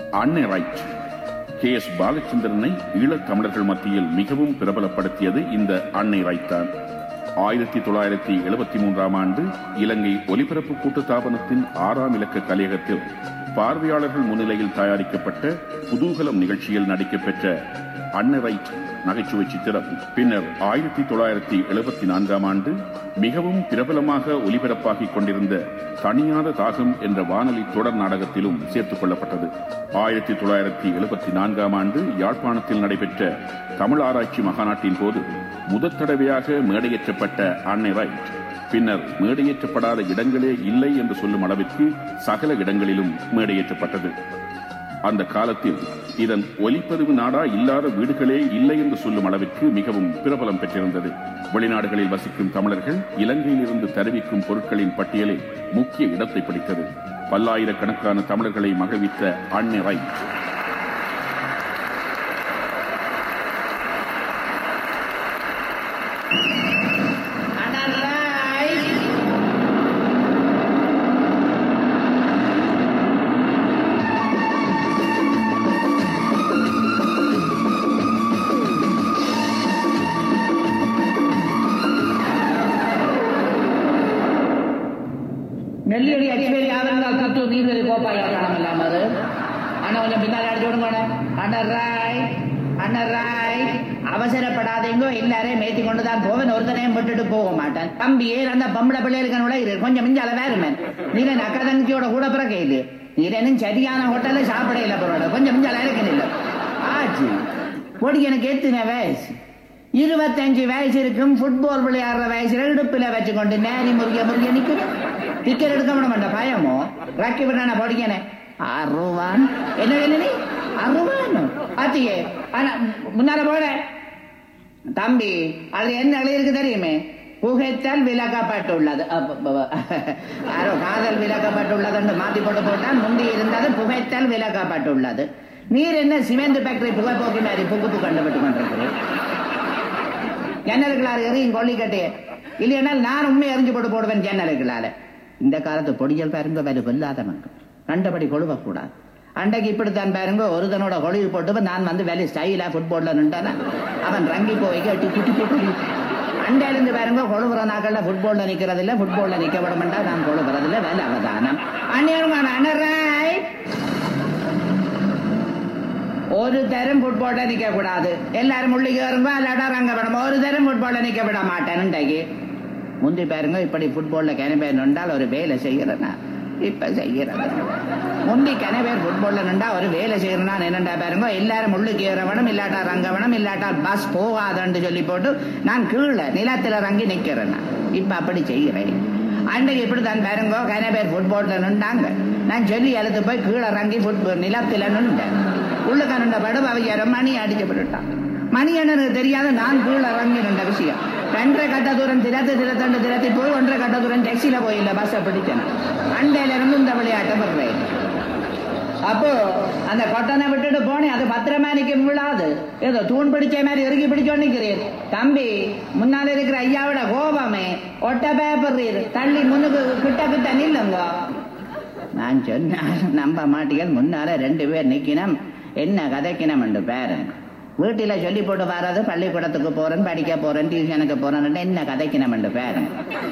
அன்னை right. KS பாலச்சந்திரனை ஈழத் தமிழர்கள் மத்தியில் மிகவும் பிரபலப்படுத்தியது இந்த அன்னை ரைட் தான். 1973 ஆண்டு இலங்கை ஒலிபரப்பு கூட்டுத்தாபனத்தின் 6ஆம் இலக்க கலையகத்தில் பார்வையாளர்கள் முன்னிலையில் தயாரிக்கப்பட்ட குதூகலம் நிகழ்ச்சியில் நடிக்கப்பெற்ற அன்னை ரைட் நகைச்சுவை சித்திரம் பின்னர் 1974 ஆண்டு மிகவும் பிரபலமாக ஒலிபரப்பாகிக் கொண்டிருந்த தனியாத தாகம் என்ற வானொலி தொடர் நாடகத்திலும் சேர்த்துக் கொள்ளப்பட்டது. 1974 ஆண்டு யாழ்ப்பாணத்தில் நடைபெற்ற தமிழ் ஆராய்ச்சி மகாநாட்டின் போது முதற் தடவையாக மேடையேற்றப்பட்ட அன்னை ரைட் பின்னர் மேடையேற்றப்படாத இடங்களே இல்லை என்று சொல்லும் அளவிற்கு சகல இடங்களிலும் மேடையேற்றப்பட்டது. அந்த காலத்தில் இதன் ஒலிப்பதிவு நாடா இல்லாத வீடுகளே இல்லை என்று சொல்லும் அளவிற்கு மிகவும் பிரபலம் பெற்றிருந்தது. வெளிநாடுகளில் வசிக்கும் தமிழர்கள் இலங்கையில் இருந்து தருவிக்கும் பொருட்களின் பட்டியலில் முக்கிய இடத்தை பிடித்தது. பல்லாயிரக்கணக்கான தமிழர்களை மகிழ்வித்த அன்னை ரைட் நெல்லியடி அடிவேலி ஆவரங்கால் கத்து நீர்வெளி கோப்பாயா காணம் இல்லாம ஆனா கொஞ்சம் பின்னாடி அடிச்சு விடுங்க. அண்ணராய் அவசரப்படாதீங்கோ, எல்லாரையும் மேத்தி கொண்டுதான் போவேன், ஒருத்தனையும் விட்டுட்டு போக மாட்டேன். தம்பியே அந்த பொம்பளை பிள்ளைகளுக்கு கொஞ்சம் மிஞ்சால வேறுமேன். நீங்க அக்கா தங்கச்சியோட கூட பிறக்க இல்லையே, நீரனும் சரியான ஹோட்டல்ல சாப்பிட இல்லை பரவாயில்ல, கொஞ்சம் மிஞ்சால இருக்கணும் இல்லை ஆச்சு. பொடி எனக்கு எத்தனை வயசு? 25 வயசு இருக்கும். ஃபுட்பால் விளையாடுற வயசுல இடுப்புல வச்சுக்கொண்டு நேரி முருகிய நிக்கிறேன். டிக்கெட் எடுக்க விட மாட்டேன் பயமோ ராக்கி விடான படிக்கனே 6 ரூபா என்ன வேணும்? 6 ரூபா பாத்தியே. ஆனா முன்னால போற தம்பி அது என்ன எழுதிருக்கு தெரியுமே? புகைத்தல் விலக்கப்பட்டுள்ளது. யாரோ காதல் விலக்கப்பட்டுள்ளது மாத்தி போட்டா முந்தி இருந்தது புகைத்தல் விலக்கப்பட்டுள்ளது. நீர் என்ன சிமெண்ட் ஃபேக்டரி புகை போக்கி மாதிரி புகுப்பு கண்டுபிட்டு கொண்டிருக்கிறேன். ஜன்னலுக்குள்ளாரு எறியும் கொல்லிக்கட்டே இல்லையா? நான் உண்மையை எறிஞ்சு போட்டு போடுவேன் ஜன்னலுக்குள்ளால. இந்த காலத்து பொடியல் பாருங்க வேறு வெல்லாதவங்க கண்டபடி கொழுவக்கூடாது. அண்டைக்கு இப்படித்தான் பாருங்க, ஒருத்தனோட கொழுவி போட்டு நான் வந்து வேலை ஸ்டைலா ஃபுட்பால்ல நின்றான அவன் ரங்கி போய் கட்டி குட்டி போட்டு அண்டையிலிருந்து பாருங்க கொழுவுற நாக்கள்ல ஃபுட்பால்ல நிக்கிறது இல்ல, ஃபுட்பால்ல நிக்க விட மாட்டா நான் கொழுவுறது இல்ல. வேலை அவதானம் அண்ணராய் ஒரு தரம் ஃபுட்பால்ல நிக்க கூடாது. எல்லாரும் முள்ளிக்கு வருங்க அல்லாட்டா ரங்க விடணும். ஒரு தரம் ஃபுட்பால்ல நிக்க விட மாட்டேன். இன்றைக்கு முந்தி பாருங்க இப்படி ஃபுட்பால்ல கிணபேர் நின்றால் ஒரு வேலை செய்யறேன்னா இப்ப செய்யறது. முந்தி கிணபேர் ஃபுட்பால்ல நின்றா ஒரு வேலை செய்யறேன்னா என்னண்டா பாருங்க, எல்லாரும் முள்ளுக்கு ஏறவனும் இல்லாட்டா ரங்கவனும் இல்லாட்டா பஸ் போகாதன்னு சொல்லி போட்டு நான் கீழே நிலத்துல ரங்கி நிக்கிறேன்னா இப்ப அப்படி செய்யறேன். அன்றைக்கு இப்படித்தான் பாருங்க கிணபேர் ஃபுட்பால்ல நின்றாங்க. நான் சொல்லி அழுத்து போய் கீழே ரங்கி நிலத்துல நின்றேன். உள்ளுக்க நின்ற படம் அவையார மணி அடிச்சு போட்டுட்டான். மணி எனக்கு தெரியாத நான் கீழே இறங்கி நின்ற விஷயம். 2.5 கட்ட தூரம் திரத்தி போய் 1.5 கட்ட தூரம் டாக்ஸில போயில்ல பஸ்ஸை பிடிச்சேன். அண்டையில இருந்து இந்த விளையாட்டை பண்றேன். அப்போ அந்த கொட்டனை விட்டுட்டு போனேன். அது பத்திரமா நிக்க விழாது, ஏதோ தூண் பிடிச்ச மாதிரி இறுக்கி பிடிச்சோன்னு நிக்கிறேன். தம்பி முன்னால இருக்கிற ஐயாவோட கோபமே ஒட்ட பேப்பர் தள்ளி முன்னுக்கு கிட்ட நில்லுங்க. நான் சொன்ன நம்ப மாட்டீர்கள். முன்னால 2 பேர் நிக்கணும், என்ன கதைக்கணும் என்று பேரன் வீட்டில சொல்லி போட்டு வராது. பள்ளிக்கூடத்துக்கு போறேன், படிக்க போறேன், டியூஷனுக்கு போறேன், என்ன கதைக்கணும் என்று பேரன்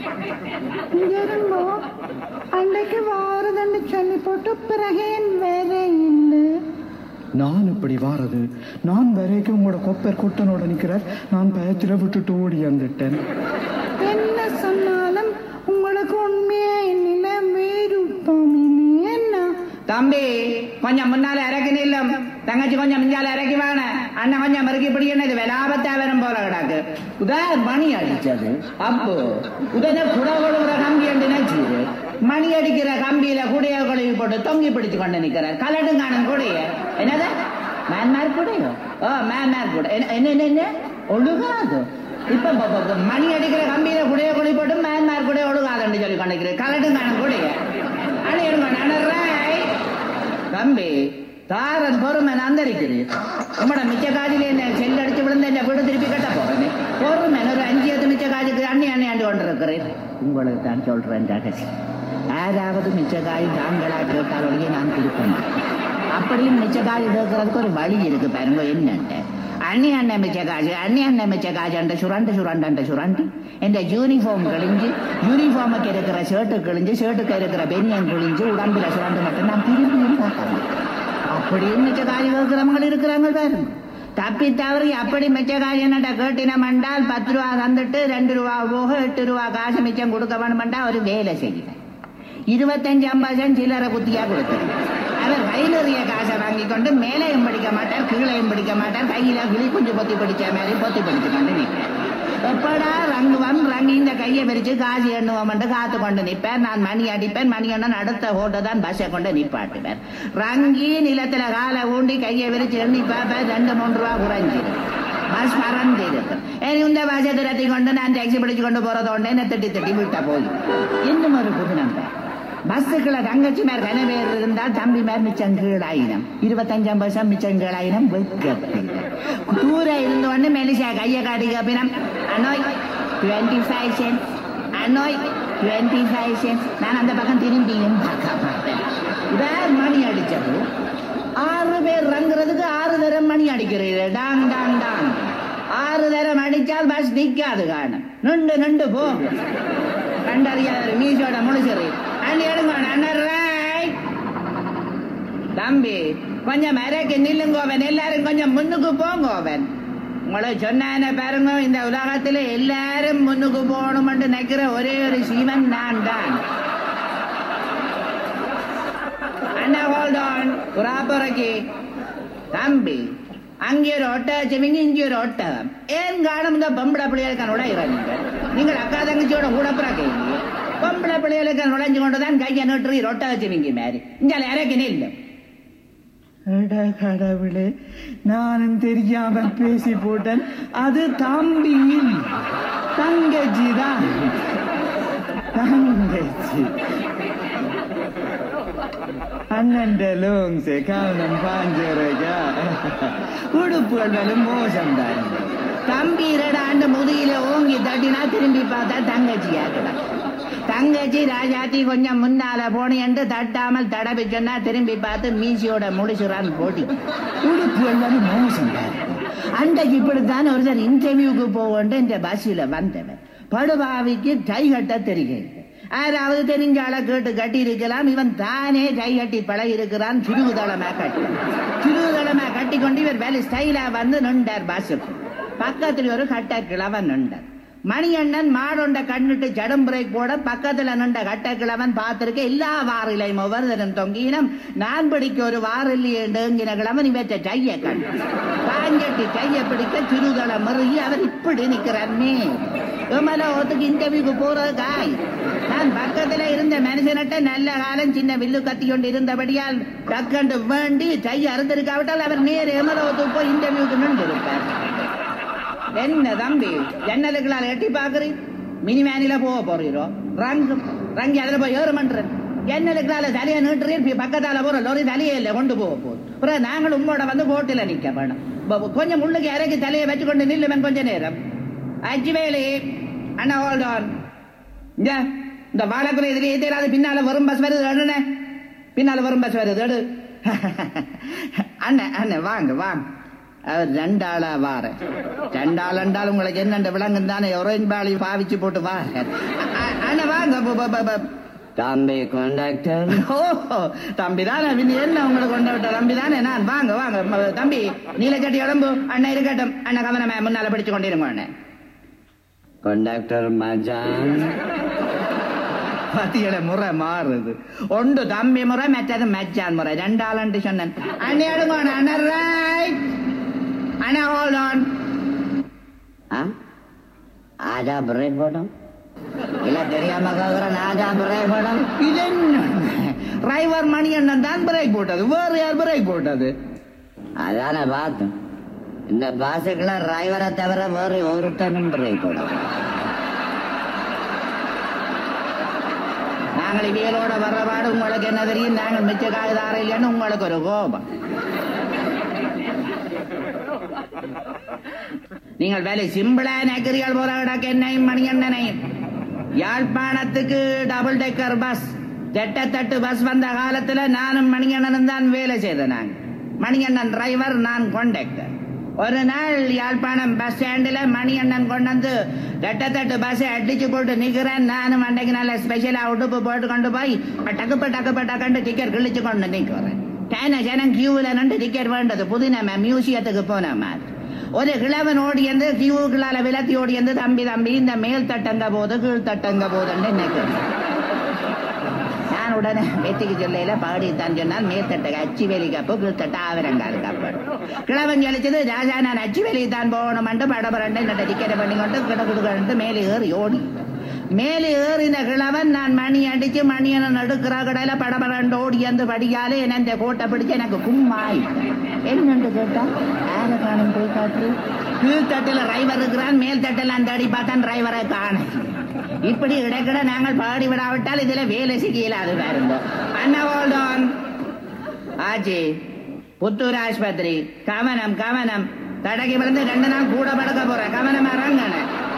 அன்றைக்கு வாரதுன்னு சொல்லி போட்டு பிறகேன் வேற இல்லை. நான் இப்படி வாரது, நான் வரைக்கும் உங்களோட கொப்பர் குட்டனோட நிக்கிறார். நான் பயத்துல விட்டுட்டு ஓடி வந்துட்டேன். என்ன சொன்னாலும் உங்களுக்கு உண்மையே நிலவேறுப்பம் என்ன தம்பி? கொஞ்சம் முன்னால இறக்கி நில்லும். தங்கச்சி கொஞ்சம் முன்னால இறக்கி வாங்க. அண்ணன் கொஞ்சம் மறுக்கி பிடிக்கணும். இது வெலாபத்தா வரும் போல கிடாக்கு. உதய மணி அடிச்சது. அப்போ உதய குடகுழுற கம்பி என்று நினைச்சு மணி அடிக்கிற கம்பியில குடைய கழுவி போட்டு தொங்கி பிடிச்சு கொண்டு நிக்கிறார். கலடுங்கானம் கூடைய என்னது மேன்மார் கூடையோ? மேன்மார் கூட என்ன ஒழுகாது. இப்ப மணி அடிக்கிற கம்பியில குடைய கழுவி போட்டு மேன்மார் கூட ஒழுகாதுன்னு சொல்லி கொண்டிருக்கிறேன். கலடுங்கானம் கூடைய தம்பி தாரன் பொறுமை அந்தரிக்கிறேன். உங்களோட மிச்ச காஜில என்ன செல் அடிச்சு விழுந்து என்ன வீடு திருப்பி கட்ட போறேன். பொறுமை ஒரு 5 மிச்ச காஜுக்கு அண்ணி ஆண்டு கொண்டிருக்கிறேன். உங்களுக்கு தான் சொல்றேன் ரகசியம். யாராவது மிச்ச காய் தாங்களா கேட்டாலோடைய நான் கொடுப்பேன். அப்படியும் மிச்ச காசு கேட்கறதுக்கு ஒரு வழி இருக்கு பாருங்க. என்னன்ட்டு அண்ணி அண்ணன் மிச்ச காசு, அண்ணி அண்ணன் மிச்ச காசு அந்த சுரண்டு என்ற யூனிஃபார்ம் கிழிஞ்சு, யூனிஃபார்முக்கு இருக்கிற ஷர்ட்டு கிழிஞ்சு, ஷர்ட்டுக்கு இருக்கிற பெனியன் கிழிஞ்சு, உடம்புல சுரண்டு மட்டும் நான் திரும்பியும் பார்க்கணும். அப்படியும் மிச்ச காசு கேட்கிறவங்க இருக்கிறாங்க பாருங்க. தப்பி தவறி அப்படி மிச்ச காசு என்னட்ட கேட்டினம் என்றால் 10 ரூபா தந்துட்டு 2 ரூபா போக 8 ரூபா காசு மிச்சம் கொடுக்க வேணுமெண்டா ஒரு வேலை செய்யல. 25-50 சில்லறை குத்தியா கொடுத்தது. அவர் கையிலறிய காசை வாங்கி கொண்டு மேலையும் படிக்க மாட்டார், கீழையும் படிக்க மாட்டார், கையில கிளி குஞ்சு பொத்தி படிச்ச மாதிரி பொத்தி படிச்சு கொண்டு நிற்பார். எப்படா ரங்கி இந்த கையை பிரிச்சு காசு எண்ணுவோம் காத்து கொண்டு நிற்பார். நான் மணி அடிப்பேன், மணி எண்ணன் அடுத்த ஹோட்டல் தான் பஸ்ஸை கொண்டு நிப்பாட்டுவார். ரங்கி நிலத்துல காலை ஊண்டி கையை விரிச்சு எண்ணி பார்ப்பேன், 2-3 ரூபா குறைஞ்சிடும். பஸ் மறந்து இருக்கு. இந்த பஸ்ஸை திரட்டி கொண்டு நான் டாக்ஸி பிடிச்சு கொண்டு போறதோண்டு என்ன திட்டி விட்ட போய் இன்னும் ஒரு புது நம்பர். பஸ்ஸுக்குள்ள தங்கச்சி மேல் கனவேர் இருந்தால் தம்பி மேல் மிச்சம் கீழாயினம், 25-50 மிச்சம் கீழாயினம். தூர இருந்தோன்னு மெலிசா கையை காட்டி கப்பினம், அனோய் 25 cents, அனோய் 25 cents. நான் அந்த பக்கம் திரும்பியும் பார்க்க மாட்டேன். வேறு மணி அடிச்சது 6 பேர் ரங்குறதுக்கு 6 தரம் மணி அடிக்கிறீர்கள். டாங் டாங் டாங் 6 தரம் அடிச்சால் பஸ் நிக்காது. காணும் நின்று போ கண்டறியாத மீசோட முழுசரி தம்பி கொஞ்சம் மறைக்கு நில்லுங்கோவன், எல்லாரும் கொஞ்சம் முன்னுக்கு போங்கோவன். உங்களை சொன்ன பாருங்க, இந்த உலகத்துல எல்லாரும் முன்னுக்கு போகணும் நினைக்கிற ஒரே ஒரு சீவன் நான் தான். அண்ணா ஹோல்ட் ஆன் புறாப்புறக்கு தம்பி. அங்கே ஒரு ஒட்டகச்சிவிங்க, இங்கே ஒரு ஒட்டகம். ஏன் காணும் இந்த பொம்பளை பிள்ளைகளுக்கு நுழையிறாங்க. நீங்கள் அக்கா தங்கச்சியோட கூட பிறக்கீங்க. பொம்பளை பிள்ளைகளுக்கு நுழைஞ்சு கொண்டுதான் கையை நட்டு ஒட்டகச்சிவிங்க மாதிரி இங்க இறக்கினே இல்லை. கடவுளே, நானும் தெரியாம பேசி போட்டேன். அது தம்பி தங்கச்சி தான். தங்கச்சி அண்ணன் லோங்ஸே கவனம் பாஞ்சரகா உடுப்புகளும் மோசம் தான். தம்பி 2 ஆண்டு முதுகில ஓங்கி தட்டினா திரும்பி பார்த்தா தங்கச்சியா கிடா. தங்கச்சி ராஜாத்தி கொஞ்சம் முன்னால போன என்று தட்டாமல் தடவி சொன்னா திரும்பி பார்த்து மீசியோட முடிச்சுறான் போட்டி. உடுப்பு எல்லாரும் மோசம் தான். அன்றைக்கு இப்படித்தான் ஒருத்தர் இன்டர்வியூக்கு போவோண்டு இந்த பஸ்ஸில் வந்தவன் படுபாவிக்கு டை கட்ட தெரிகிறது. யாராவது தெரிஞ்சால கேட்டு கட்டி இருக்கலாம். இவன் தானே டை கட்டி பழகி இருக்கிறான். சிறுகுதளமா கட்டி கொண்டு இவர் வேலை ஸ்டைலா வந்து நின்றார். பஸ்ஸுக்கு பக்கத்தில் ஒரு கட்ட கிழவன் நின்றார். மணியண்ணன் மாடொண்ட கண்ணிட்டு ஜடம் பிரேக் போட பக்கத்துல நின்ற கட்ட கிழவன் பார்த்திருக்க எல்லா வாரிலையும் ஒவ்வொருத்தரும் தொங்கினம். நான் பிடிக்க ஒரு வாரில்லையேங்கின கிழவன் இவற்ற டைய கண் காஞ்சட்டி டைய பிடிக்க சிறுதள மறுகி அவர் இப்படி நிக்கிறாருமே. ஒத்துக்கு இன்டர்வியூக்கு போறதுக்காய் நான் பக்கத்துல இருந்த மனுஷனிட்ட நல்ல காலம் சின்ன வில்லு கத்தி கொண்டு இருந்தபடியால் டக்கண்டு வேண்டி டைய அறுந்திருக்காவிட்டால் அவர் நேர் எமலோத்துக்கு போய் இன்டர்வியூக்கு நின்று இருப்பார். என்ன தம்பி ஜன்னலுக்குள்ளால எட்டி பாக்குறீ? மினி வேனில போக போறீரோ? ரங்கி அதுல போய் ஏறுமன்றேன். ஜன்னலுக்குள்ளால தலையை நீட்டுறீ, பக்கத்தால போற லோரி தலையே இல்லை கொண்டு போக போகுது. நாங்கள் உங்களோட வந்து போட்டில நிக்க வேணும். கொஞ்சம் முள்ளுக்கு இறக்கி தலையை வச்சுக்கொண்டு நில்லுவன் கொஞ்ச நேரம். அச்சுவேலி அண்ணா ஹோல்ட் ஆன். இந்த வாழக்குறை இதுல ஏதாவது பின்னால வரும் பஸ் வருது. பின்னால வரும் பஸ் வருது. அண்ணன் அண்ணன் வாங்க வாங்க. அவர் 2 ஆளா வார 2 ஆள் என்றால் உங்களுக்கு என்னென்ன விலங்கு தானே ஒரேஞ்ச் பாலி பாவிச்சு போட்டு வாங்க. அண்ணன் வாங்க. தம்பி கண்டக்டர். ஓ தம்பி தானே என்ன உங்களுக்கு கொண்டு தம்பி தானே நான். வாங்க வாங்க தம்பி. நீலச்சட்டி உடம்பு அண்ணன் இருக்கட்டும். அண்ணன் கவனமே முன்னால படிச்சு கொண்டிருங்க. அண்ணன் கண்டக்டர் மஜான் பத்தியில முறை மாறுது. ஒன்று தம்பி முறை, மற்றது மச்சான் முறை. 2 ஆள் சொன்னேன். அண்ணே எடுங்க அண்ணன். ரைட் அண்ணா ஹோல்ட் ஆன். ஆஜா பிரேக் போட்டோம் இல்ல தெரியாம கேக்குறேன். ஆஜா பிரேக் போட்டோம். இது என்ன டிரைவர் மணி அண்ணன் தான் பிரேக் போட்டது. வேறு யார் பிரேக் போட்டது? அதான பார்த்தோம். இந்த பாசுக்குள்ள டிரைவரை தவிர வேறு ஒருத்தனும் பிரேக் போடும். நாங்கள் இவியலோட வர்றபாடு உங்களுக்கு என்ன தெரியும்? நாங்கள் மிச்ச காய்தார இல்லைன்னு உங்களுக்கு ஒரு கோபம். நீங்கள் வேலை சிம்பிளா நெக்கிறீர்கள் போல கிடக்க என்னையும் மணியண்ணனையும். யாழ்ப்பாணத்துக்கு டபுள் டெக்கர் பஸ் தெட்டத்தட்டு பஸ் வந்த காலத்துல நானும் மணியண்ணனும் தான் வேலை செய்தேன். மணியண்ணன் டிரைவர், நான் கண்டக்டர். ஒரு நாள் யாழ்ப்பாணம் பஸ் ஸ்டாண்டில் மணியண்ணன் கொண்டு வந்து தெட்டத்தட்டு பஸ்ஸை அடிச்சு போட்டு நிக்கிறேன். நானும் அன்றைக்கு நல்ல ஸ்பெஷலா உடுப்பு போட்டு கொண்டு போய் டக்கு டிக்கெட் கிழிச்சு கொண்டு நிக்கிறேன். ஜனம் கியூல நின்று டிக்கெட் வேண்டது. புதுநம மியூசியத்துக்கு போன மாதிரி ஒரு கிழவன் ஓடியந்து கியூக்குள்ளால விலத்தி ஓடியந்து, தம்பி இந்த மேல் தட்டங்க போது கீழ் தட்டங்க போதுன்னு நினைக்கிறேன். நான் உடனே வெத்திக்கு சொல்லையில பாடித்தான் சொன்னால் மேல் தட்டக அச்சுவேலி கப்பு, கீழ் தட்ட ஆவரங்கால் கப்பு. கிழவன் சொல்லிச்சது, ராஜா நான் அச்சுவேலிக்கு தான் போகணும்ட்டு படபரண்டு என்னோட டிக்கெட்டை பண்ணி கொண்டு கிடக்குது மேலே ஏறி ஓடி மேலே ஏறின கிழவன் நான் மணி அடிச்சு மணியனை நடுக்கிற கடையில படபரண்டு ஓடி வந்து படியாலே என்ன கோட்டை பிடிச்சு எனக்கு கும்மாய் என்னன்னு கேட்டா யார காணும் போய் காட்டு. கீழ்த்தட்டுல டிரைவர் இருக்கிறான், மேல் தட்டில் அந்த அடி பார்த்தான் டிரைவரை காண. இப்படி இடைக்கிட நாங்கள் பாடி விடாவிட்டால் இதுல வேலை செய்யலாது. பாருங்க அண்ணன் ஆச்சி புத்தூர் ஆஸ்பத்திரி கவனம் தடகி விழுந்து 2 நாள் கூட படுக்க போறேன். கவனம் இறங்கன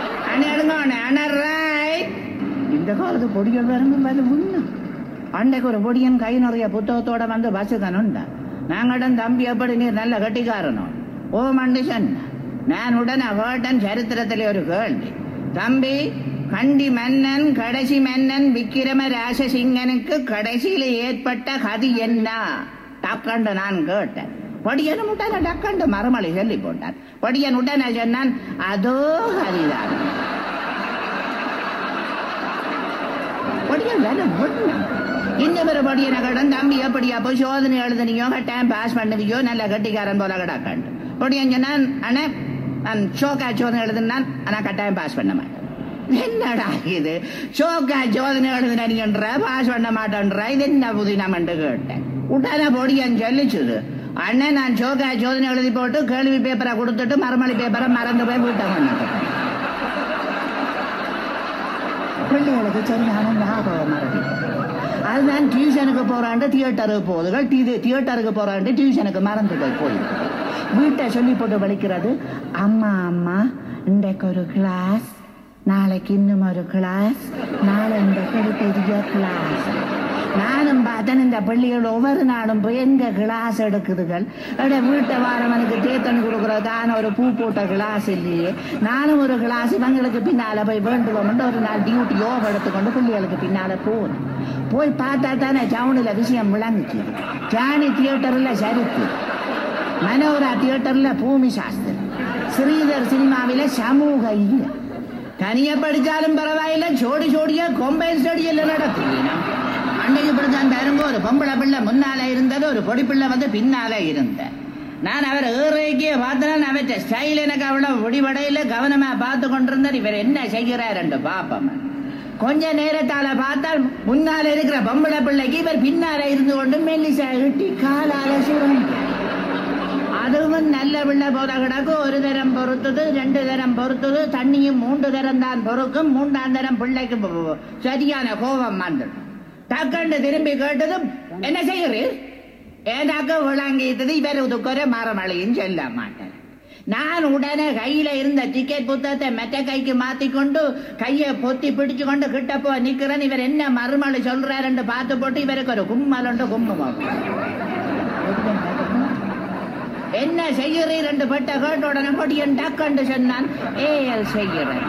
இந்த காலத்து பொடிகள் வருங்க. அன்றைக்கு ஒரு பொடியன் கை நிறைய புத்தகத்தோட வந்து பசுக்கணுண்டா. நாங்களிடம் தம்பி எப்படி நீர் நல்ல கட்டிக்காரனும் ஓ மண்டிஷன். நான் உடனே கேட்டன் சரித்திரத்திலே ஒரு கேள்வி. தம்பி, கண்டி மன்னன் கடைசி மன்னன் விக்கிரம ராசசிங்கனுக்கு கடைசியில ஏற்பட்ட கதி என்ன டக்கண்டு நான் கேட்டேன். பொடியன் உடனே டக்கண்டு மறுமொழி சொல்லி போட்டான். பொடியன் உடனே சொன்னான், அதோ கதிதான். பொடியன் வேலை இந்த ஒரு பொடியனை கடன் தம்பி எப்படியா போய் சோதனை எழுதுனியோ டைம் பாஸ் பண்ணுவியோ நல்ல கட்டிக்காரன் போல கிடக்காண்டு. பொடியன் சொன்னான், அண்ணே நான் சோக்கா சோதனை எழுதுனான், ஆனா கட்டாயம் பாஸ் பண்ண மாட்டேன். என்னடா இது சோக்கா சோதனை எழுதுனன்ற பாஸ் பண்ண மாட்டேன்ற, இது என்ன புதினமென்று கேட்டேன். உடனே பொடியன் சொல்லிச்சுது, அண்ணன் நான் சோக்கா சோதனை எழுதி போட்டு கேள்வி பேப்பரை கொடுத்துட்டு மறுமொழி பேப்பரை மறந்து போய் வீட்டை கொண்டாட்டேன். பிள்ளைகளுக்கு சரியான ஞாபகம் மறதி. அதுதான் டியூஷனுக்கு போறாண்டு தியேட்டருக்கு போகுதுகள், தியேட்டருக்கு போறாண்டு டியூஷனுக்கு மறந்து போய் வீட்டை சொல்லி போட்டு வலிக்கிறது. அம்மா இன்றைக்கு ஒரு கிளாஸ், நாளைக்கு இன்னும் ஒரு கிளாஸ், நாளை இந்த பெரிய கிளாஸ். நானும் பார்த்தேன் இந்த பள்ளிகள் ஒவ்வொரு நாளும் போய் எங்க கிளாஸ் எடுக்குதுகள். வீட்டை வாரவனுக்கு தேத்தன் கொடுக்கறதுக்கான ஒரு பூ போட்ட கிளாஸ் இல்லையே. நானும் ஒரு கிளாஸ் இவங்களுக்கு பின்னால போய் வேண்டுவோம். ஒரு நாள் டியூட்டி யோக எடுத்துக்கொண்டு பிள்ளைகளுக்கு பின்னால போகணும். போய் பார்த்தா தானே டவுனில் விஷயம் விளங்குச்சு. ஜானி தியேட்டர்ல சரித்து, மனோரா தியேட்டர்ல பூமி சாஸ்திரம், ஸ்ரீதர் சினிமாவில சமூக இல்ல. தனியா படிச்சாலும் பரவாயில்ல, ஜோடியா கொம்பைன் ஸ்டடியில நடத்துவீங்க. அன்னைக்கு இப்படித்தான் பாருங்க, ஒரு பொம்பளை பிள்ளை முன்னால இருந்தது, ஒரு பொடி பிள்ளை வந்து பின்னால இருந்த. நான் அவர் ஏறைக்கே பார்த்தேன். அவற்ற ஸ்டைல் எனக்கு அவ்வளவு முடிவடையில கவனமா பார்த்து கொண்டிருந்தார். இவர் என்ன செய்கிறார் என்று பாப்பம். கொஞ்ச நேரத்தால பார்த்தால் முன்னால இருக்கிற பொம்பளை பிள்ளைக்கு இவர் பின்னால இருந்து கொண்டு மெல்லிசா இட்டி காலால சுரண்ட. அதுவும் நல்ல பிள்ளை போல கிடக்கு. 1 தரம் பொறுத்தது, 2 தரம் பொறுத்தது, தண்ணியும் 3 தரம் தான் பொறுக்கும். 3ஆம் தரம் பிள்ளைக்கு சரியான கோபம் வந்தது. டக்கண்டு திரும்பி கேட்டது, என்ன செய்கிறீர்? ஏனாக்க விளங்கிட்டது. இவர் துக்கற மரமழையும் சொல்ல மாட்டேன். நான் உடனே கையில இருந்த டிக்கெட் புத்தகத்தை மெத்த கைக்கு மாத்திக்கொண்டு கையை பொத்தி பிடிச்சு கொண்டு கிட்ட போ நிக்கிறேன். இவர் என்ன மறுமொழி சொல்றாரு பார்த்து போட்டு இவருக்கு ஒரு கும்மலுண்டு கும்முமா. என்ன செய்கிறீர் என்று பட்ட கேட்ட உடனே பொடியன் டக்கண்டு சொன்னான், ஏஎல் செய்கிறேன்.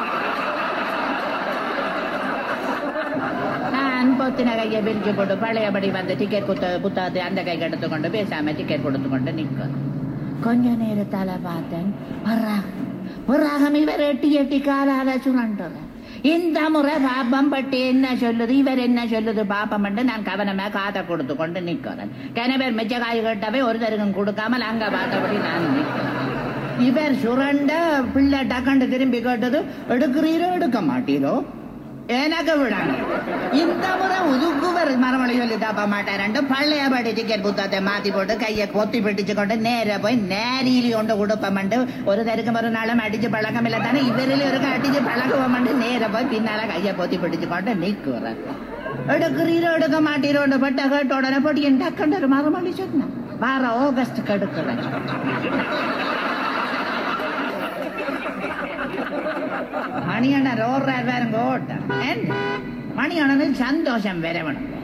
நான் பொத்தின கையை பிரிச்சு போட்டு பழையபடி வந்து டிக்கெட் புத்தகத்தை அந்த கைக்கு எடுத்துக்கொண்டு பேசாம டிக்கெட் கொடுத்து கொண்டு நிற்க. கொஞ்ச நேரத்தால பார்த்தேன், பிறகு இவர் எட்டி காலால சுரண்டுற. இந்த முறை பாப்பம் பட்டி என்ன சொல்லுது, இவர் என்ன சொல்லுது பாப்பம் நான் கவனமா காதை கொடுத்து கொண்டு நிக்கிறேன். கணவர் மிச்ச காய் கேட்டவே ஒரு தருகம் கொடுக்காமல் அங்க பார்த்தபடி நான் நிற்கிறேன். இவர் சுரண்ட பிள்ளை டக்கண்டு திரும்பி கேட்டது, எடுக்கிறீரோ எடுக்க மாட்டீரோ? எனக்கு விடாங்க. இந்த முறை உதுக்குவர் மரமொழி சொல்லி தாப்ப மாட்டாரு. பழையபடி டிக்கெட் புத்தகத்தை மாத்தி போட்டு கையை கொத்தி பிடிச்சு கொண்டு நேர போய் நேரிலி கொண்டு கொடுப்பமண்டு. ஒரு தருக்கு ஒரு நாளும் அடிச்சு பழக்கம் இல்லை தானே, இவரில் ஒரு அடிச்சு பழகுவோம்ண்டு நேர போய் பின்னால கையை பொத்தி பிடிச்சு கொண்டு நிற்கிறார். எடுக்கிறீரோ எடுக்க மாட்டீரோண்டு பட்ட கேட்ட உடனே போட்டு என் டக்குண்டு ஒரு மரமொழி சொன்னேன், வார ஆகஸ்டுக்கு எடுக்கிறேன். மணியண்ணன் ரோடுறார் பாருங்க ஓட்டம். மணியண்ணனுக்கு சந்தோஷம் வரவணும்.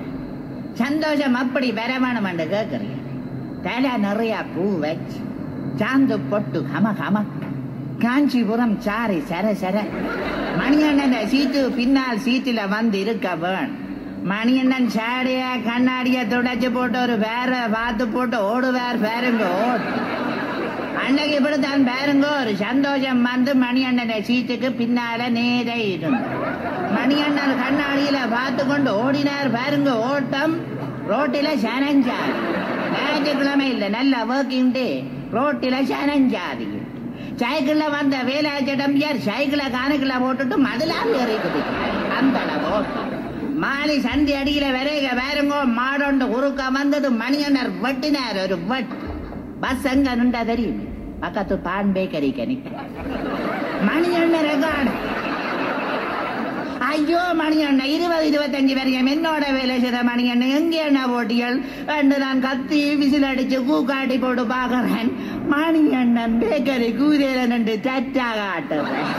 சந்தோஷம் அப்படி வரவேணும் என்று கேட்கிறேன். தலை நிறைய பூ வச்சு சாந்து பொட்டு கம கம காஞ்சிபுரம் சாரி சர சர மணியண்ணன் சீட்டு பின்னால் சீட்டுல வந்து இருக்க வேணும். மணியண்ணன் சாடிய கண்ணாடிய துடைச்சு போட்டு ஒரு வேற பார்த்து போட்டு ஓடுவார் பாருங்க. அன்னைக்கு இப்படித்தான் பாருங்க ஒரு சந்தோஷம் வந்து மணியண்ணன் சீட்டுக்கு பின்னால நேரே இருந்து மணியண்ணன் கண்ணாடியில பார்த்து கொண்டு ஓடினார் பாருங்க. ஓட்டம் ரோட்டில சனஞ்சாதி. ஞாயிற்றுக்கிழமை இல்ல நல்ல ஒர்க்கிங் டே. ரோட்டில சனஞ்சாதி. சைக்கிள்ல வந்த வேலாச்சடம் யார் சைக்கிள காணுக்குள்ள போட்டுட்டு மதுலாம் ஏறிக்குது. அந்த அளவு மாலி சந்தி அடியில விரைக வேறுங்கோ மாடொண்டு உருக்க வந்தது. மணியண்ணர் வெட்டினார் ஒரு வெட். பஸ் எங்க நின்றா தெரியும்? பக்கத்து பான் பேக்கரிக்கு நிக்க மணியண்ணரை காண. ஐயோ மணியண்ணன் 20-25 வரைக்கும் என்னோட வேலை செய்த மணியண்ணன் எங்கே என்ன போட்டிகள் என்று நான் கத்தி விசில் அடிச்சு கூக்காட்டி போட்டு பாக்குறேன். மணியண்ணன் பேக்கரி கூரையில நின்று தட்டாக ஆட்டுறேன்.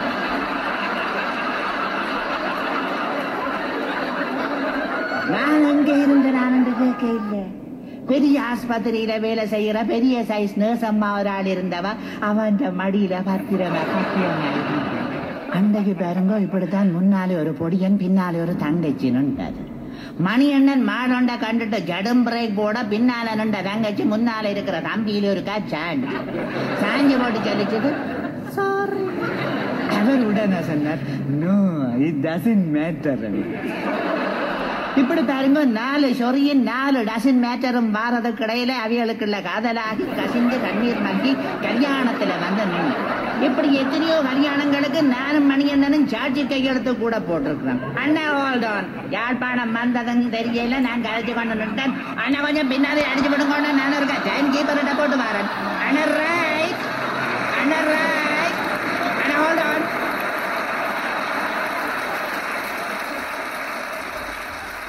நான் எங்க இருந்து நான் கேட்க இல்லை. பெரிய ஆஸ்பத்திரியில வேலை செய்யற பெரிய சைஸ் நர்ஸ் அம்மா ஒரு ஆள் இருந்தவ அவன் மடியில பத்திரமா கத்தியமா. அன்றைக்கு பாருங்க இப்படித்தான் முன்னாலே ஒரு பொடியன் பின்னாலே ஒரு தங்கச்சி நின்றது. மணியண்ணன் மாடொண்ட கண்டுட்டு ஜடும் பிரேக் போட பின்னால நின்ற தங்கச்சி முன்னால இருக்கிற தம்பியில ஒரு சாண்டி சாஞ்சி போட்டு சொல்லிச்சது சாரி. அவர் உடனே சொன்னார் நோ இட் டசன்ட் மேட்டர். இப்படி பாருங்க 4 சொரியின் 4 டசன் மேட்டரும் வாரதுக்கு இடையில அவிகளுக்குள்ள காதலாகி கசிந்து கண்ணீர் மங்கி கல்யாணத்துல வந்து நின்று. இப்படி எத்தனையோ கல்யாணங்களுக்கு நானும் மணியண்ணனும் சாட்சி கையெழுத்து கூட போட்டிருக்கிறோம். அண்ணா ஹோல்ட் ஆன் யாழ்ப்பாணம் வந்ததுன்னு தெரியல. நான் கழிச்சு கொண்டு நின்றேன். அண்ணா கொஞ்சம் பின்னாடி அடிச்சு விடுங்க. நான் இருக்கேன் டைம் கீப்பர்கிட்ட போட்டு வரேன். அண்ணா